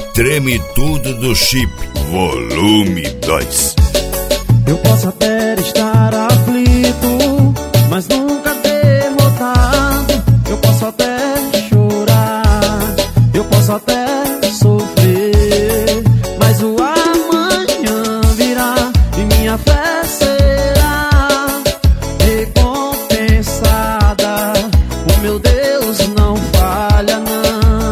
Treme Tudo do Chip, volume 2. Eu posso até estar aflito, mas nunca derrotado. Eu posso até chorar, eu posso até sofrer, mas o amanhã virá e minha fé será recompensada. O meu Deus não falha, não.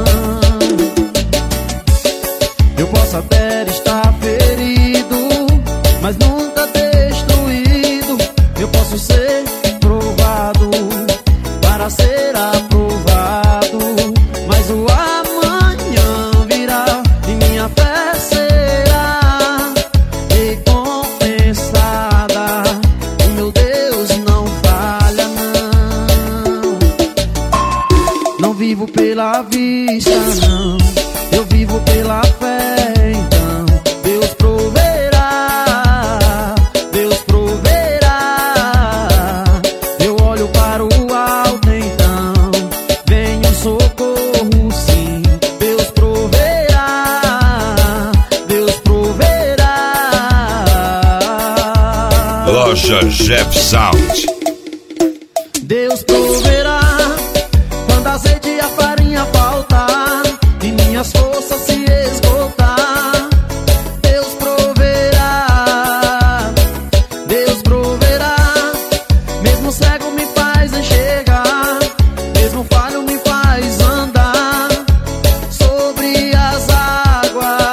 Eu posso até estar ferido, mas nunca destruído. Eu posso ser provado para ser aprovado, mas o amanhã virá e minha fé será recompensada. O meu Deus não falha, não. Não vivo pela vista, não. Eu vivo pela fé, então Deus proverá, Deus proverá. Eu olho para o alto, então vem o socorro, sim. Deus proverá, Deus proverá. Loja Jeff Sound. Deus proverá quando azeite e a farinha faltar e minhas forças se esgotar. Deus proverá, Deus proverá. Mesmo cego me faz enxergar, mesmo falho me faz andar sobre as águas.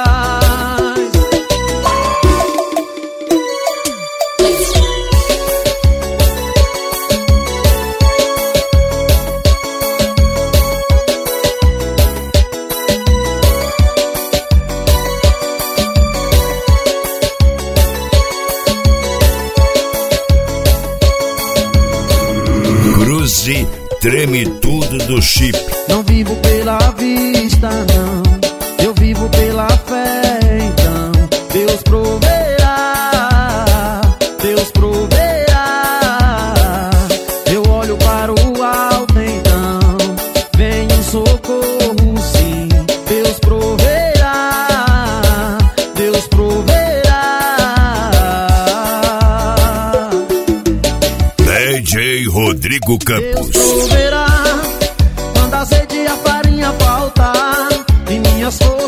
Cruze Treme Tudo do Chip. Não vivo pela vista, não. Eu vivo pela fé, então Deus proverá, Deus proverá. Eu olho para o alto, então vem um socorro, sim. Deus proverá, Deus proverá. DJ Rodrigo Campos. Deus proverá quando azeite e a farinha faltar e minhas forças